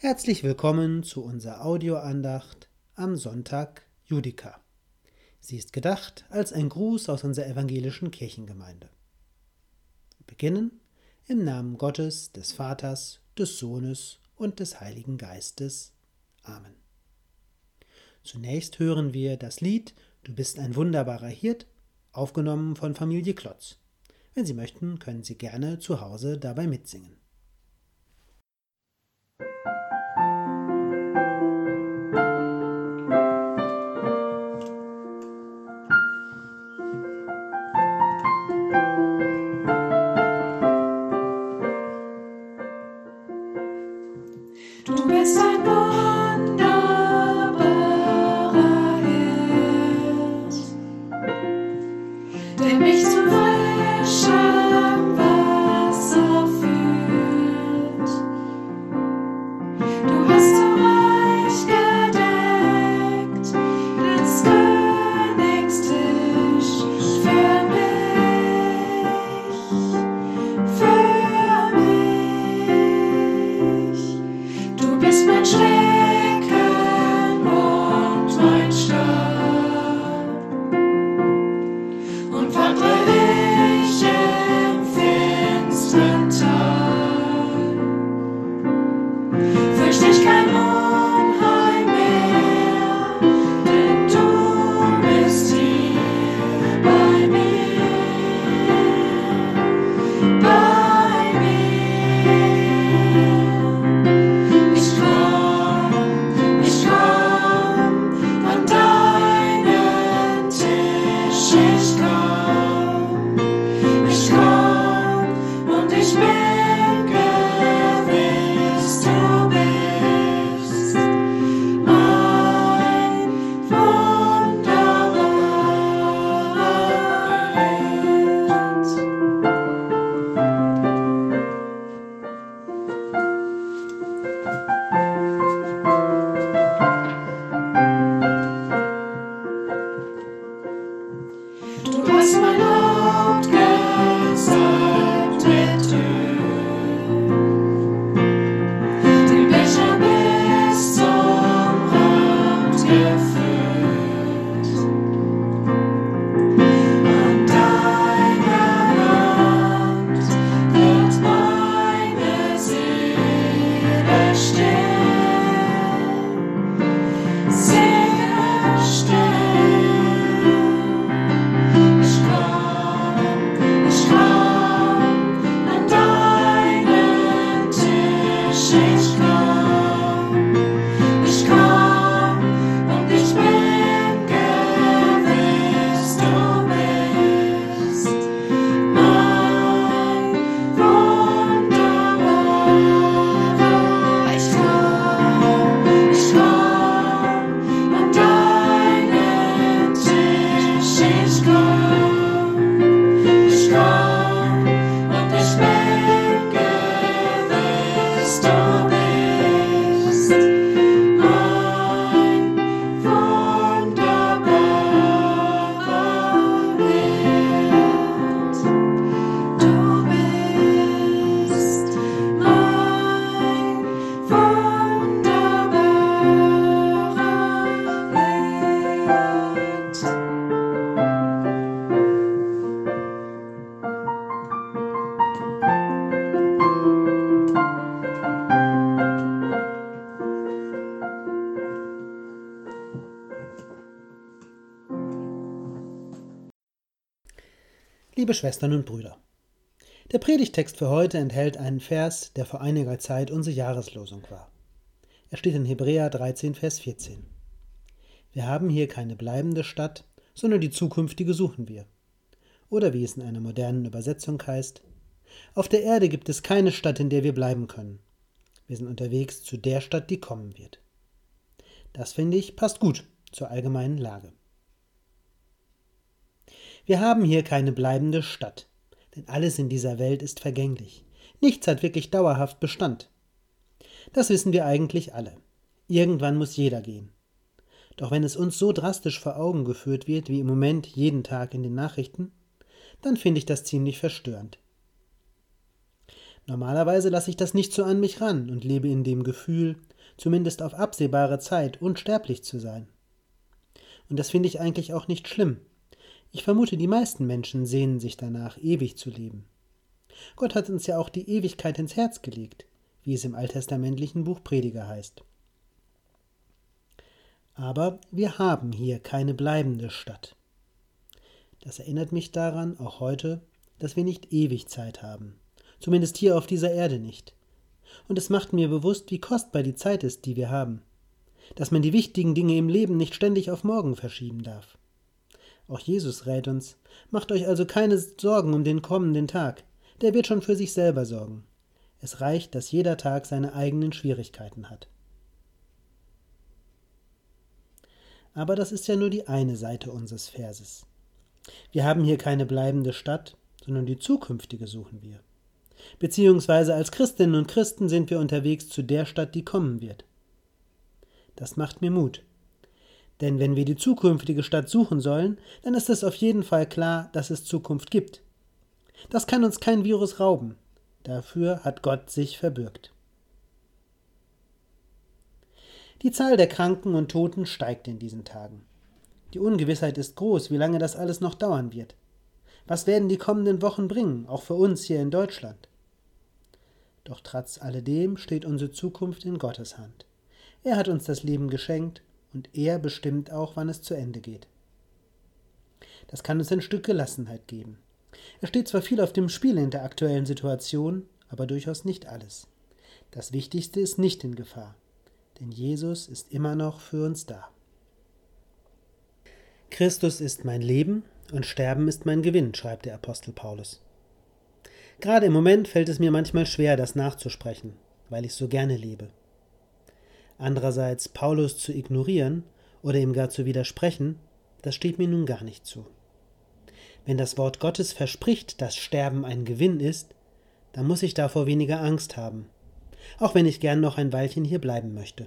Herzlich willkommen zu unserer Audioandacht am Sonntag Judika. Sie ist gedacht als ein Gruß aus unserer evangelischen Kirchengemeinde. Wir beginnen im Namen Gottes, des Vaters, des Sohnes und des Heiligen Geistes. Amen. Zunächst hören wir das Lied Du bist ein wunderbarer Hirt, aufgenommen von Familie Klotz. Wenn Sie möchten, können Sie gerne zu Hause dabei mitsingen. Du bist ein wunderbarer Hirt, der mich zu frischem Wasser führt. Du hast so reich gedeckt des Königs Tisch für mich. Du bist mein Schrecken und mein Stab, und wandre ich im finstern Tal, fürcht ich kein Unheil mehr, denn du bist hier bei mir, bei mir. Ich komm an deinen Tisch, ich komm und ich bin gewiss, du bist mein wunderbarer Hirt. Du hast mein Haupt gesalbt mit Öl, den Becher bis zum Rand gefüllt. An deiner Hand wird meine Seele still, Seele still. Ich komm an deinen Tisch, ich komm und ich bin gewiss, du bist mein wunderbarer. Ich komm an deinen Tisch, ich komm und ich bin gewiss, du bist mein wunderbarer Hirt. Du bist mein wunderbarer Hirt. Liebe Schwestern und Brüder, der Predigttext für heute enthält einen Vers, der vor einiger Zeit unsere Jahreslosung war. Er steht in Hebräer 13, Vers 14. Wir haben hier keine bleibende Stadt, sondern die zukünftige suchen wir. Oder wie es in einer modernen Übersetzung heißt: Auf der Erde gibt es keine Stadt, in der wir bleiben können. Wir sind unterwegs zu der Stadt, die kommen wird. Das, finde ich, passt gut zur allgemeinen Lage. Wir haben hier keine bleibende Stadt, denn alles in dieser Welt ist vergänglich. Nichts hat wirklich dauerhaft Bestand. Das wissen wir eigentlich alle. Irgendwann muss jeder gehen. Doch wenn es uns so drastisch vor Augen geführt wird, wie im Moment jeden Tag in den Nachrichten, dann finde ich das ziemlich verstörend. Normalerweise lasse ich das nicht so an mich ran und lebe in dem Gefühl, zumindest auf absehbare Zeit, unsterblich zu sein. Und das finde ich eigentlich auch nicht schlimm. Ich vermute, die meisten Menschen sehnen sich danach, ewig zu leben. Gott hat uns ja auch die Ewigkeit ins Herz gelegt, wie es im alttestamentlichen Buch Prediger heißt. Aber wir haben hier keine bleibende Stadt. Das erinnert mich daran, auch heute, dass wir nicht ewig Zeit haben, zumindest hier auf dieser Erde nicht. Und es macht mir bewusst, wie kostbar die Zeit ist, die wir haben, dass man die wichtigen Dinge im Leben nicht ständig auf morgen verschieben darf. Auch Jesus rät uns, macht euch also keine Sorgen um den kommenden Tag, der wird schon für sich selber sorgen. Es reicht, dass jeder Tag seine eigenen Schwierigkeiten hat. Aber das ist ja nur die eine Seite unseres Verses. Wir haben hier keine bleibende Stadt, sondern die zukünftige suchen wir. Beziehungsweise als Christinnen und Christen sind wir unterwegs zu der Stadt, die kommen wird. Das macht mir Mut. Denn wenn wir die zukünftige Stadt suchen sollen, dann ist es auf jeden Fall klar, dass es Zukunft gibt. Das kann uns kein Virus rauben. Dafür hat Gott sich verbürgt. Die Zahl der Kranken und Toten steigt in diesen Tagen. Die Ungewissheit ist groß, wie lange das alles noch dauern wird. Was werden die kommenden Wochen bringen, auch für uns hier in Deutschland? Doch trotz alledem steht unsere Zukunft in Gottes Hand. Er hat uns das Leben geschenkt und er bestimmt auch, wann es zu Ende geht. Das kann uns ein Stück Gelassenheit geben. Es steht zwar viel auf dem Spiel in der aktuellen Situation, aber durchaus nicht alles. Das Wichtigste ist nicht in Gefahr, denn Jesus ist immer noch für uns da. Christus ist mein Leben und Sterben ist mein Gewinn, schreibt der Apostel Paulus. Gerade im Moment fällt es mir manchmal schwer, das nachzusprechen, weil ich so gerne lebe. Andererseits Paulus zu ignorieren oder ihm gar zu widersprechen, das steht mir nun gar nicht zu. Wenn das Wort Gottes verspricht, dass Sterben ein Gewinn ist, dann muss ich davor weniger Angst haben, auch wenn ich gern noch ein Weilchen hier bleiben möchte.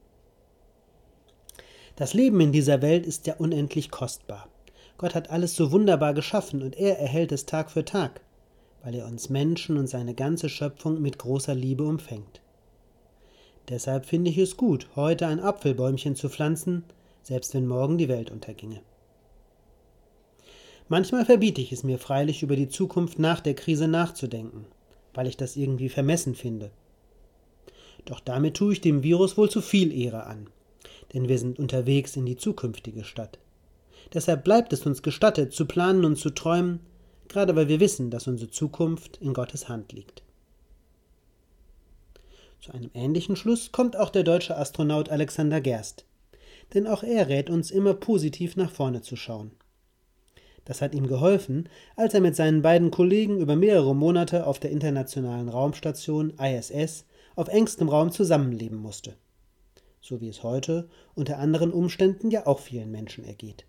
Das Leben in dieser Welt ist ja unendlich kostbar. Gott hat alles so wunderbar geschaffen und er erhält es Tag für Tag, weil er uns Menschen und seine ganze Schöpfung mit großer Liebe umfängt. Deshalb finde ich es gut, heute ein Apfelbäumchen zu pflanzen, selbst wenn morgen die Welt unterginge. Manchmal verbiete ich es mir freilich, über die Zukunft nach der Krise nachzudenken, weil ich das irgendwie vermessen finde. Doch damit tue ich dem Virus wohl zu viel Ehre an, denn wir sind unterwegs in die zukünftige Stadt. Deshalb bleibt es uns gestattet, zu planen und zu träumen, gerade weil wir wissen, dass unsere Zukunft in Gottes Hand liegt. Zu einem ähnlichen Schluss kommt auch der deutsche Astronaut Alexander Gerst, denn auch er rät uns immer positiv nach vorne zu schauen. Das hat ihm geholfen, als er mit seinen beiden Kollegen über mehrere Monate auf der internationalen Raumstation ISS auf engstem Raum zusammenleben musste. So wie es heute unter anderen Umständen ja auch vielen Menschen ergeht.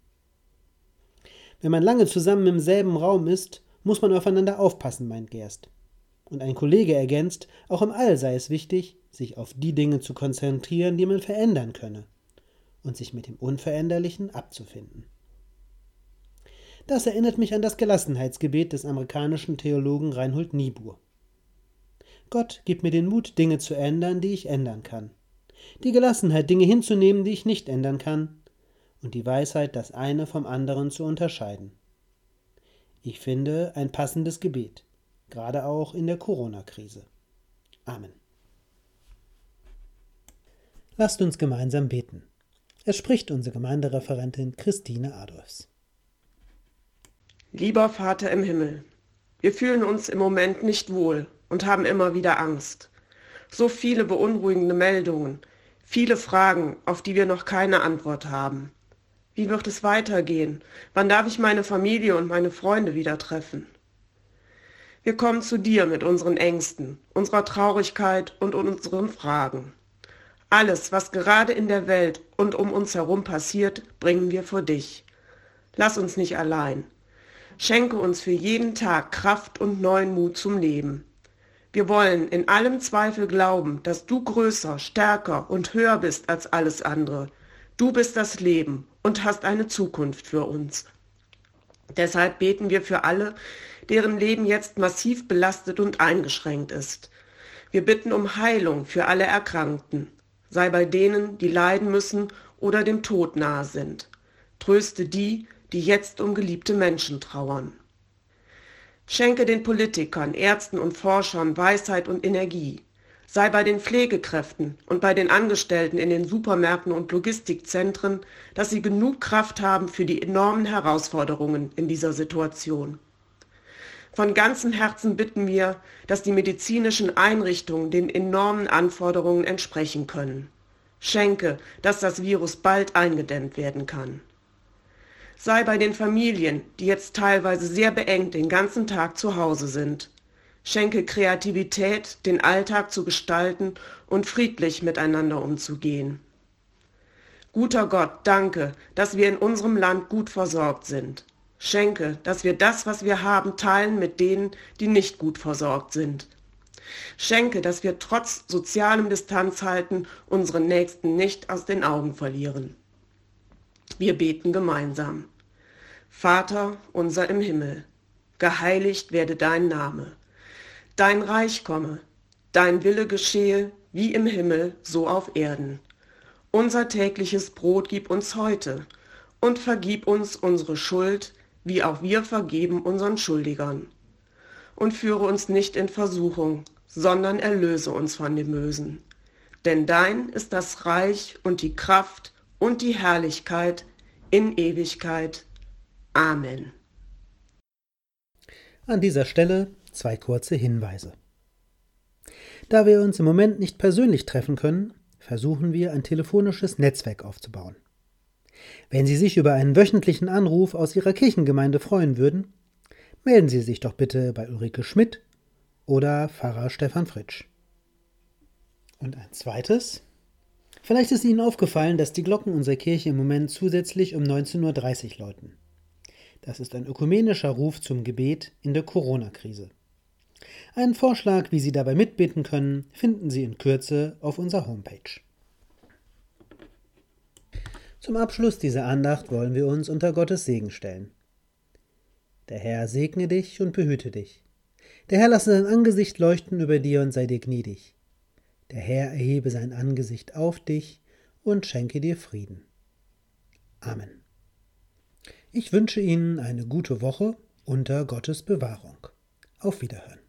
Wenn man lange zusammen im selben Raum ist, muss man aufeinander aufpassen, meint Gerst. Und ein Kollege ergänzt, auch im All sei es wichtig, sich auf die Dinge zu konzentrieren, die man verändern könne, und sich mit dem Unveränderlichen abzufinden. Das erinnert mich an das Gelassenheitsgebet des amerikanischen Theologen Reinhold Niebuhr. Gott, gib mir den Mut, Dinge zu ändern, die ich ändern kann. Die Gelassenheit, Dinge hinzunehmen, die ich nicht ändern kann. Und die Weisheit, das eine vom anderen zu unterscheiden. Ich finde ein passendes Gebet, gerade auch in der Corona-Krise. Amen. Lasst uns gemeinsam beten. Es spricht unsere Gemeindereferentin Christine Adolfs. Lieber Vater im Himmel, wir fühlen uns im Moment nicht wohl und haben immer wieder Angst. So viele beunruhigende Meldungen, viele Fragen, auf die wir noch keine Antwort haben. Wie wird es weitergehen? Wann darf ich meine Familie und meine Freunde wieder treffen? Wir kommen zu dir mit unseren Ängsten, unserer Traurigkeit und unseren Fragen. Alles, was gerade in der Welt und um uns herum passiert, bringen wir vor dich. Lass uns nicht allein. Schenke uns für jeden Tag Kraft und neuen Mut zum Leben. Wir wollen in allem Zweifel glauben, dass du größer, stärker und höher bist als alles andere. Du bist das Leben und hast eine Zukunft für uns. Deshalb beten wir für alle, deren Leben jetzt massiv belastet und eingeschränkt ist. Wir bitten um Heilung für alle Erkrankten, sei bei denen, die leiden müssen oder dem Tod nahe sind. Tröste die, die jetzt um geliebte Menschen trauern. Schenke den Politikern, Ärzten und Forschern Weisheit und Energie. Sei bei den Pflegekräften und bei den Angestellten in den Supermärkten und Logistikzentren, dass sie genug Kraft haben für die enormen Herausforderungen in dieser Situation. Von ganzem Herzen bitten wir, dass die medizinischen Einrichtungen den enormen Anforderungen entsprechen können. Schenke, dass das Virus bald eingedämmt werden kann. Sei bei den Familien, die jetzt teilweise sehr beengt den ganzen Tag zu Hause sind. Schenke Kreativität, den Alltag zu gestalten und friedlich miteinander umzugehen. Guter Gott, danke, dass wir in unserem Land gut versorgt sind. Schenke, dass wir das, was wir haben, teilen mit denen, die nicht gut versorgt sind. Schenke, dass wir trotz sozialem Distanzhalten unseren Nächsten nicht aus den Augen verlieren. Wir beten gemeinsam. Vater unser im Himmel, geheiligt werde dein Name. Dein Reich komme, dein Wille geschehe, wie im Himmel, so auf Erden. Unser tägliches Brot gib uns heute und vergib uns unsere Schuld, wie auch wir vergeben unseren Schuldigern. Und führe uns nicht in Versuchung, sondern erlöse uns von dem Bösen. Denn dein ist das Reich und die Kraft und die Herrlichkeit in Ewigkeit. Amen. An dieser Stelle 2 kurze Hinweise. Da wir uns im Moment nicht persönlich treffen können, versuchen wir ein telefonisches Netzwerk aufzubauen. Wenn Sie sich über einen wöchentlichen Anruf aus Ihrer Kirchengemeinde freuen würden, melden Sie sich doch bitte bei Ulrike Schmidt oder Pfarrer Stefan Fritsch. Und ein zweites: Vielleicht ist Ihnen aufgefallen, dass die Glocken unserer Kirche im Moment zusätzlich um 19:30 Uhr läuten. Das ist ein ökumenischer Ruf zum Gebet in der Corona-Krise. Einen Vorschlag, wie Sie dabei mitbeten können, finden Sie in Kürze auf unserer Homepage. Zum Abschluss dieser Andacht wollen wir uns unter Gottes Segen stellen. Der Herr segne dich und behüte dich. Der Herr lasse sein Angesicht leuchten über dir und sei dir gnädig. Der Herr erhebe sein Angesicht auf dich und schenke dir Frieden. Amen. Ich wünsche Ihnen eine gute Woche unter Gottes Bewahrung. Auf Wiederhören.